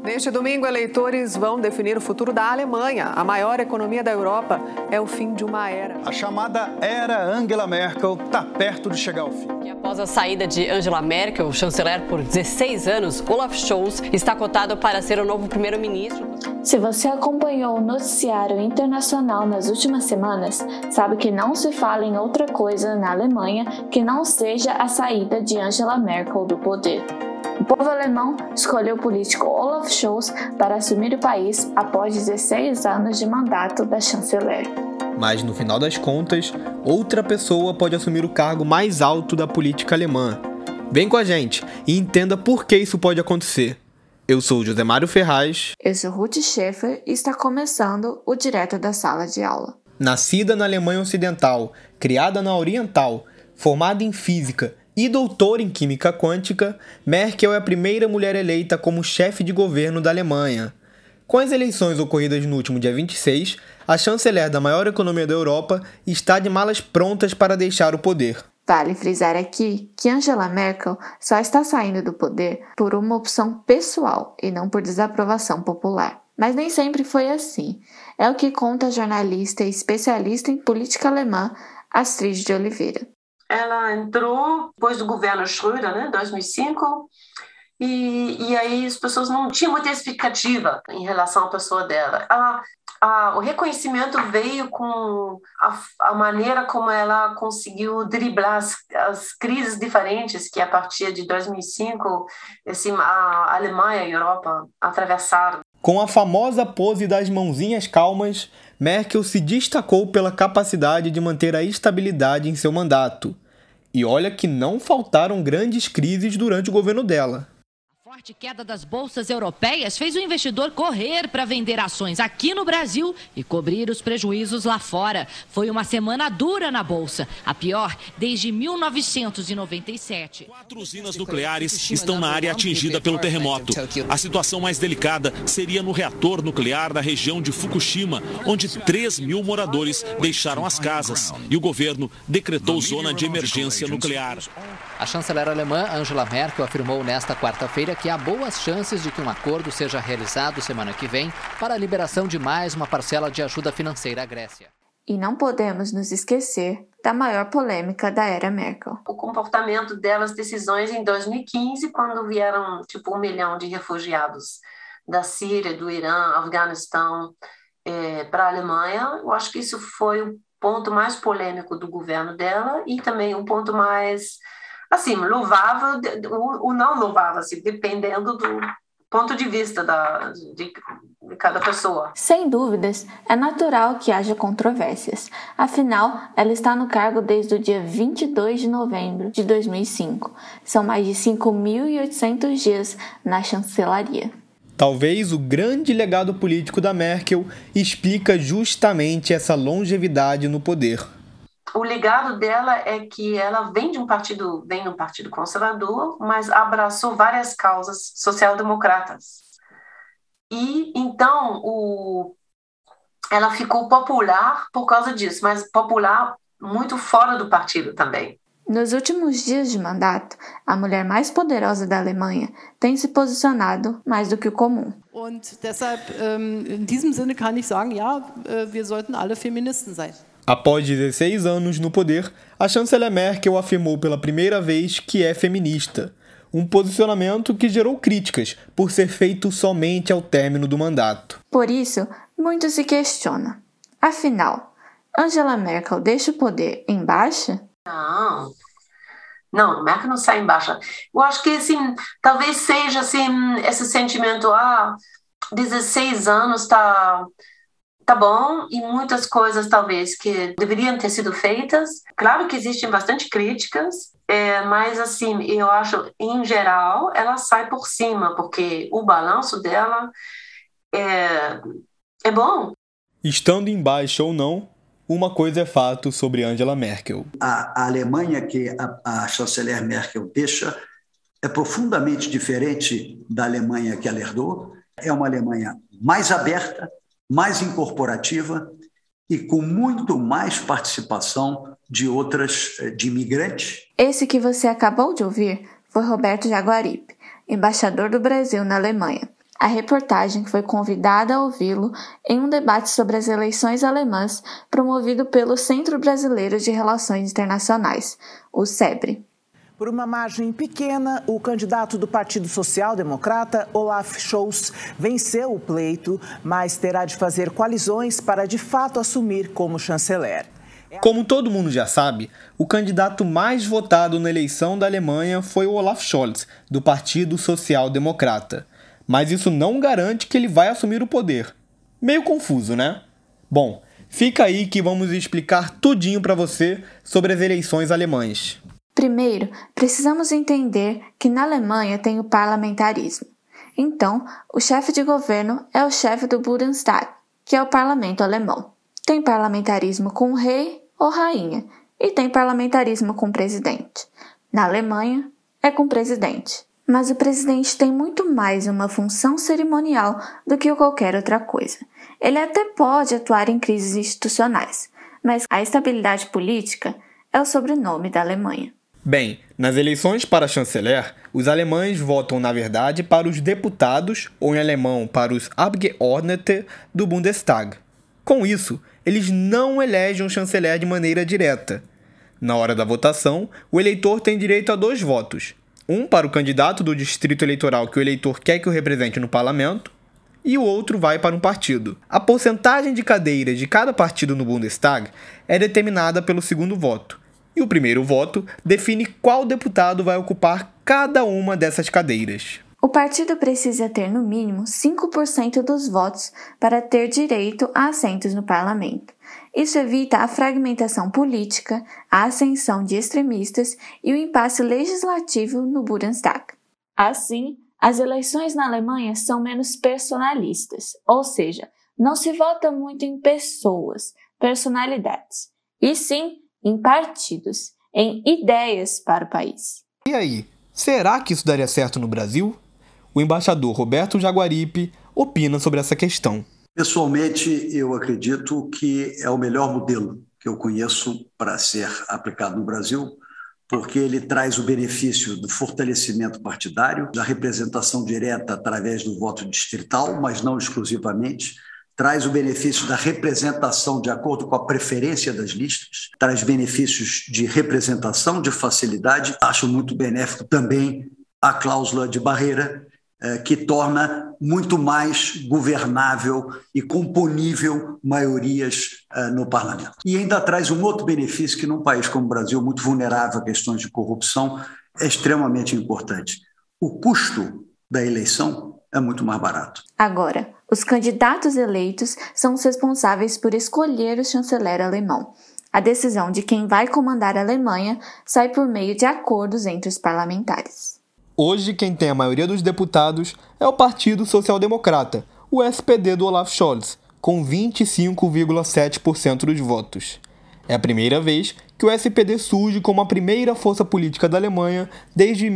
Neste domingo, eleitores vão definir o futuro da Alemanha. A maior economia da Europa. É o fim de uma era. A chamada era Angela Merkel está perto de chegar ao fim. E após a saída de Angela Merkel, chanceler por 16 anos, Olaf Scholz está cotado para ser o novo primeiro-ministro. Se você acompanhou o noticiário internacional nas últimas semanas, sabe que não se fala em outra coisa na Alemanha que não seja a saída de Angela Merkel do poder. O povo alemão escolheu o político Olaf Scholz para assumir o país após 16 anos de mandato da chanceler. Mas, no final das contas, outra pessoa pode assumir o cargo mais alto da política alemã. Vem com a gente e entenda por que isso pode acontecer. Eu sou José Mário Ferraz. Eu sou Ruth Schaefer e está começando o Direto da Sala de Aula. Nascida na Alemanha Ocidental, criada na Oriental, formada em Física e doutora em Química Quântica, Merkel é a primeira mulher eleita como chefe de governo da Alemanha. Com as eleições ocorridas no último dia 26, a chanceler da maior economia da Europa está de malas prontas para deixar o poder. Vale frisar aqui que Angela Merkel só está saindo do poder por uma opção pessoal e não por desaprovação popular. Mas nem sempre foi assim. É o que conta a jornalista e especialista em política alemã Astrid de Oliveira. Ela entrou depois do governo Schröder, né, 2005, e aí as pessoas não tinham muita expectativa em relação à pessoa dela. O reconhecimento veio com a maneira como ela conseguiu driblar as crises diferentes que a partir de 2005 a Alemanha e a Europa atravessaram. Com a famosa pose das mãozinhas calmas, Merkel se destacou pela capacidade de manter a estabilidade em seu mandato. E olha que não faltaram grandes crises durante o governo dela. A forte queda das bolsas europeias fez o investidor correr para vender ações aqui no Brasil e cobrir os prejuízos lá fora. Foi uma semana dura na bolsa, a pior desde 1997. 4 usinas nucleares estão na área atingida pelo terremoto. A situação mais delicada seria no reator nuclear da região de Fukushima, onde 3.000 moradores deixaram as casas e o governo decretou zona de emergência nuclear. A chanceler alemã Angela Merkel afirmou nesta quarta-feira que há boas chances de que um acordo seja realizado semana que vem para a liberação de mais uma parcela de ajuda financeira à Grécia. E não podemos nos esquecer da maior polêmica da era Merkel. O comportamento delas, decisões em 2015, quando vieram 1 milhão de refugiados da Síria, do Irã, Afeganistão, para a Alemanha. Eu acho que isso foi o ponto mais polêmico do governo dela e também um ponto mais louvável ou não louvável, dependendo do ponto de vista de cada pessoa. Sem dúvidas, é natural que haja controvérsias. Afinal, ela está no cargo desde o dia 22 de novembro de 2005. São mais de 5.800 dias na chancelaria. Talvez o grande legado político da Merkel explica justamente essa longevidade no poder. O legado dela é que ela vem de um partido conservador, mas abraçou várias causas social-democratas. E então ela ficou popular por causa disso, mas popular muito fora do partido também. Nos últimos dias de mandato, a mulher mais poderosa da Alemanha tem se posicionado mais do que o comum. Und deshalb, in diesem Sinne kann ich sagen, ja, wir sollten alle Feministen sein. Após 16 anos no poder, a chanceler Merkel afirmou pela primeira vez que é feminista, um posicionamento que gerou críticas por ser feito somente ao término do mandato. Por isso, muito se questiona. Afinal, Angela Merkel deixa o poder em baixa? Não, Merkel não sai em baixa. Eu acho que talvez seja esse sentimento, 16 anos tá bom, e muitas coisas talvez que deveriam ter sido feitas. Claro que existem bastante críticas, mas eu acho, em geral, ela sai por cima, porque o balanço dela é bom. Estando em baixa ou não, uma coisa é fato sobre Angela Merkel. A Alemanha que a chanceler Merkel deixa é profundamente diferente da Alemanha que ela herdou. É uma Alemanha mais aberta, mais incorporativa e com muito mais participação de imigrantes. Esse que você acabou de ouvir foi Roberto Jaguaribe, embaixador do Brasil na Alemanha. A reportagem foi convidada a ouvi-lo em um debate sobre as eleições alemãs promovido pelo Centro Brasileiro de Relações Internacionais, o CEBRE. Por uma margem pequena, o candidato do Partido Social Democrata, Olaf Scholz, venceu o pleito, mas terá de fazer coalizões para de fato assumir como chanceler. Como todo mundo já sabe, o candidato mais votado na eleição da Alemanha foi o Olaf Scholz, do Partido Social Democrata. Mas isso não garante que ele vai assumir o poder. Meio confuso, né? Bom, fica aí que vamos explicar tudinho para você sobre as eleições alemãs. Primeiro, precisamos entender que na Alemanha tem o parlamentarismo. Então, o chefe de governo é o chefe do Bundestag, que é o parlamento alemão. Tem parlamentarismo com o rei ou rainha e tem parlamentarismo com o presidente. Na Alemanha, é com o presidente. Mas o presidente tem muito mais uma função cerimonial do que qualquer outra coisa. Ele até pode atuar em crises institucionais, mas a estabilidade política é o sobrenome da Alemanha. Bem, nas eleições para chanceler, os alemães votam, na verdade, para os deputados, ou em alemão, para os Abgeordnete do Bundestag. Com isso, eles não elegem um chanceler de maneira direta. Na hora da votação, o eleitor tem direito a 2 votos. Um para o candidato do distrito eleitoral que o eleitor quer que o represente no parlamento, e o outro vai para um partido. A porcentagem de cadeiras de cada partido no Bundestag é determinada pelo segundo voto. E o primeiro voto define qual deputado vai ocupar cada uma dessas cadeiras. O partido precisa ter no mínimo 5% dos votos para ter direito a assentos no parlamento. Isso evita a fragmentação política, a ascensão de extremistas e o impasse legislativo no Bundestag. Assim, as eleições na Alemanha são menos personalistas, ou seja, não se vota muito em pessoas, personalidades, e sim em partidos, em ideias para o país. E aí, será que isso daria certo no Brasil? O embaixador Roberto Jaguaribe opina sobre essa questão. Pessoalmente, eu acredito que é o melhor modelo que eu conheço para ser aplicado no Brasil, porque ele traz o benefício do fortalecimento partidário, da representação direta através do voto distrital, mas não exclusivamente, traz o benefício da representação de acordo com a preferência das listas, traz benefícios de representação, de facilidade. Acho muito benéfico também a cláusula de barreira, que torna muito mais governável e componível maiorias no parlamento. E ainda traz um outro benefício que, num país como o Brasil, muito vulnerável a questões de corrupção, é extremamente importante. O custo da eleição é muito mais barato. Agora, os candidatos eleitos são os responsáveis por escolher o chanceler alemão. A decisão de quem vai comandar a Alemanha sai por meio de acordos entre os parlamentares. Hoje, quem tem a maioria dos deputados é o Partido Social Democrata, o SPD do Olaf Scholz, com 25,7% dos votos. É a primeira vez que o SPD surge como a primeira força política da Alemanha desde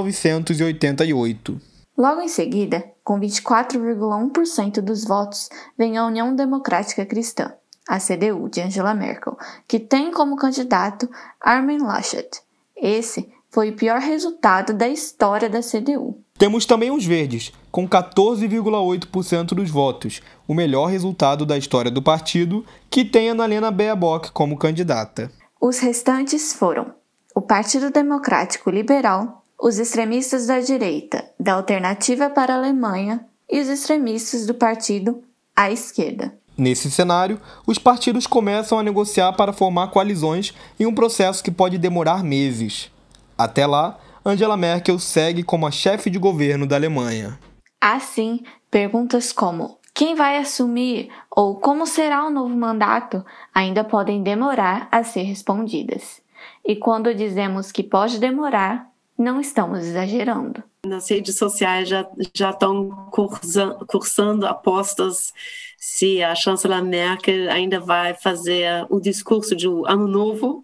1988. Logo em seguida, com 24,1% dos votos, vem a União Democrática Cristã, a CDU de Angela Merkel, que tem como candidato Armin Laschet. Esse foi o pior resultado da história da CDU. Temos também os verdes, com 14,8% dos votos, o melhor resultado da história do partido, que tem a Annalena Baerbock como candidata. Os restantes foram o Partido Democrático Liberal, os extremistas da direita da Alternativa para a Alemanha e os extremistas do partido à esquerda. Nesse cenário, os partidos começam a negociar para formar coalizões em um processo que pode demorar meses. Até lá, Angela Merkel segue como a chefe de governo da Alemanha. Assim, perguntas como quem vai assumir ou como será o novo mandato ainda podem demorar a ser respondidas. E quando dizemos que pode demorar, não estamos exagerando. Nas redes sociais já estão cursando apostas se a chanceler Merkel ainda vai fazer o discurso de Ano Novo,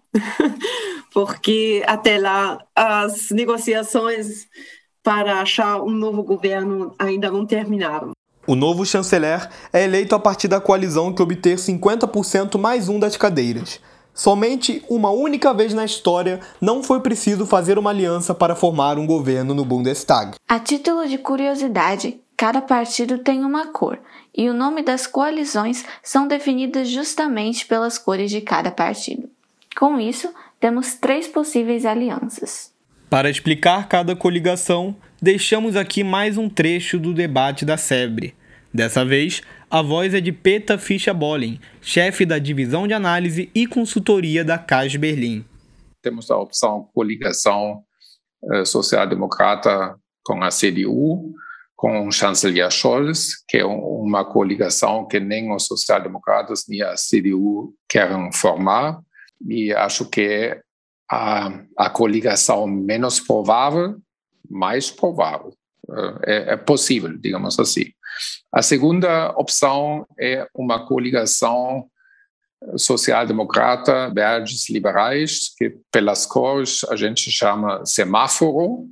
porque até lá as negociações para achar um novo governo ainda não terminaram. O novo chanceler é eleito a partir da coalizão que obter 50% mais um das cadeiras. Somente uma única vez na história não foi preciso fazer uma aliança para formar um governo no Bundestag. A título de curiosidade, Cada partido tem uma cor, e o nome das coalizões são definidas justamente pelas cores de cada partido. Com isso, temos 3 possíveis alianças. Para explicar cada coligação, deixamos aqui mais um trecho do debate da SEBRE. Dessa vez, a voz é de Peter Fischer-Bolin, chefe da divisão de análise e consultoria da CAS Berlim. Temos a opção coligação social-democrata com a CDU, com o chanceler Scholz, que é uma coligação que nem os social-democratas nem a CDU querem formar. E acho que é a coligação menos provável, mais provável. É possível, digamos assim. A segunda opção é uma coligação social-democrata, verdes, liberais, que pelas cores a gente chama semáforo.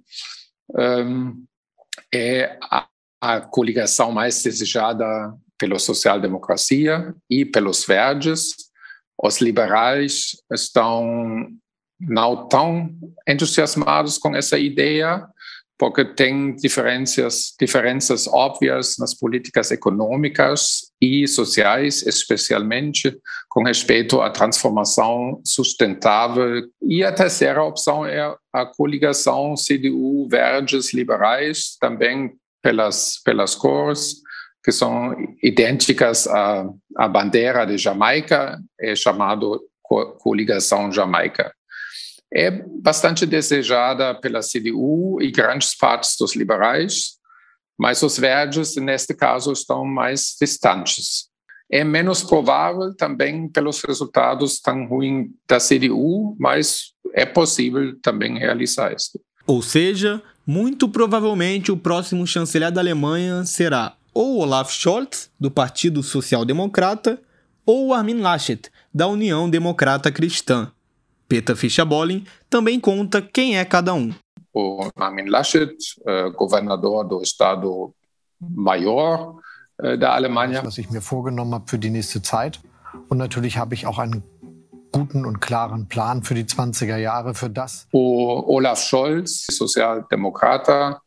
É a coligação mais desejada pela social-democracia e pelos verdes. Os liberais estão não tão entusiasmados com essa ideia, porque tem diferenças óbvias nas políticas econômicas e sociais, especialmente com respeito à transformação sustentável. E a terceira opção é a coligação CDU-Verdes-Liberais, também pelas cores, que são idênticas à bandeira de Jamaica, é chamado coligação Jamaica. É bastante desejada pela CDU e grandes partes dos liberais, mas os verdes, neste caso, estão mais distantes. É menos provável também pelos resultados tão ruins da CDU, mas é possível também realizar isso. Ou seja, muito provavelmente o próximo chanceler da Alemanha será ou Olaf Scholz, do Partido Social Democrata, ou Armin Laschet, da União Democrata Cristã. Peter Fischer-Bolin também conta quem é cada um. O Armin Laschet, governador do estado maior da Alemanha. Was ich mir vorgenommen habe für die nächste Zeit. Und natürlich habe ich auch einen guten und klaren Plan für die 20er Jahre für das. O Olaf Scholz, social-democrata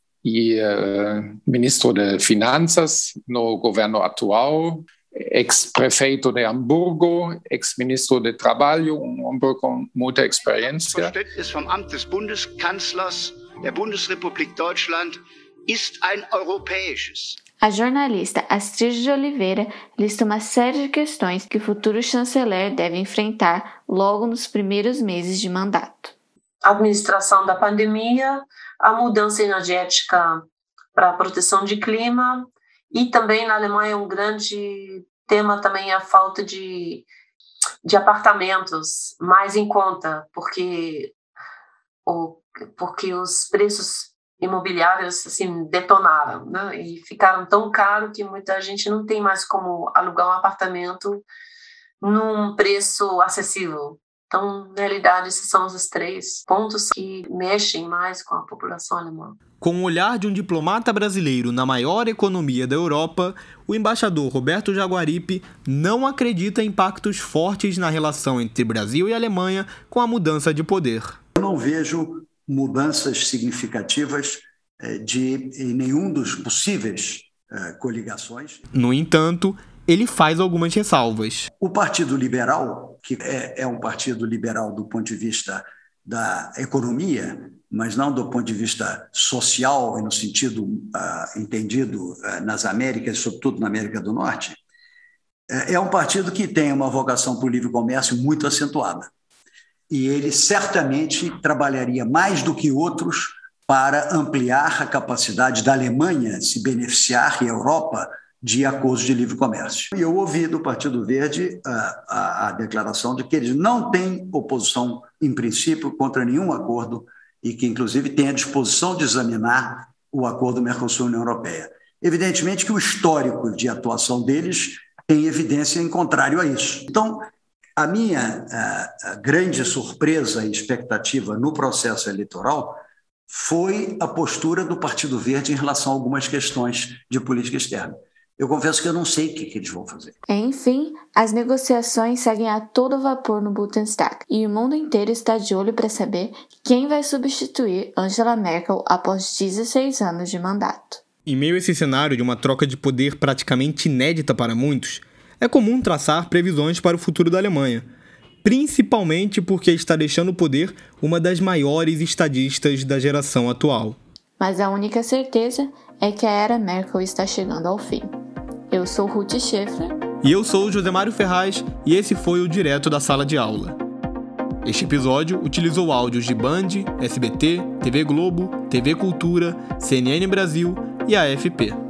e ministro de Finanças no governo atual. Ex-prefeito de Hamburgo, ex-ministro de Trabalho, homem com muita experiência. Das Verständnis vom Amt des Bundeskanzlers der Bundesrepublik Deutschland ist ein europäisches. A jornalista Astrid de Oliveira lista uma série de questões que o futuro chanceler deve enfrentar logo nos primeiros meses de mandato. A administração da pandemia, a mudança energética para a proteção de clima, e também na Alemanha um grande tema também é a falta de apartamentos mais em conta, porque os preços imobiliários assim detonaram, né? E ficaram tão caros que muita gente não tem mais como alugar um apartamento num preço acessível. Então, na realidade, esses são os 3 pontos que mexem mais com a população alemã. Com o olhar de um diplomata brasileiro na maior economia da Europa, o embaixador Roberto Jaguaribe não acredita em impactos fortes na relação entre Brasil e Alemanha com a mudança de poder. Eu não vejo mudanças significativas em nenhum dos possíveis coligações. No entanto, ele faz algumas ressalvas. O Partido Liberal, que é um partido liberal do ponto de vista da economia, mas não do ponto de vista social e no sentido entendido nas Américas, sobretudo na América do Norte, é um partido que tem uma vocação para o livre comércio muito acentuada. E ele certamente trabalharia mais do que outros para ampliar a capacidade da Alemanha se beneficiar e a Europa de acordos de livre comércio. E eu ouvi do Partido Verde a declaração de que eles não têm oposição, em princípio, contra nenhum acordo e que, inclusive, têm a disposição de examinar o acordo Mercosul-União Europeia. Evidentemente que o histórico de atuação deles tem evidência em contrário a isso. Então, a minha grande surpresa e expectativa no processo eleitoral foi a postura do Partido Verde em relação a algumas questões de política externa. Eu confesso que eu não sei o que eles vão fazer. Enfim, as negociações seguem a todo vapor no Bundestag e o mundo inteiro está de olho para saber quem vai substituir Angela Merkel após 16 anos de mandato. Em meio a esse cenário de uma troca de poder praticamente inédita para muitos, é comum traçar previsões para o futuro da Alemanha, principalmente porque está deixando o poder uma das maiores estadistas da geração atual. Mas a única certeza é que a era Merkel está chegando ao fim. Eu sou Ruth Scheffler. E eu sou o Josemário Ferraz, e esse foi o Direto da Sala de Aula. Este episódio utilizou áudios de Band, SBT, TV Globo, TV Cultura, CNN Brasil e AFP.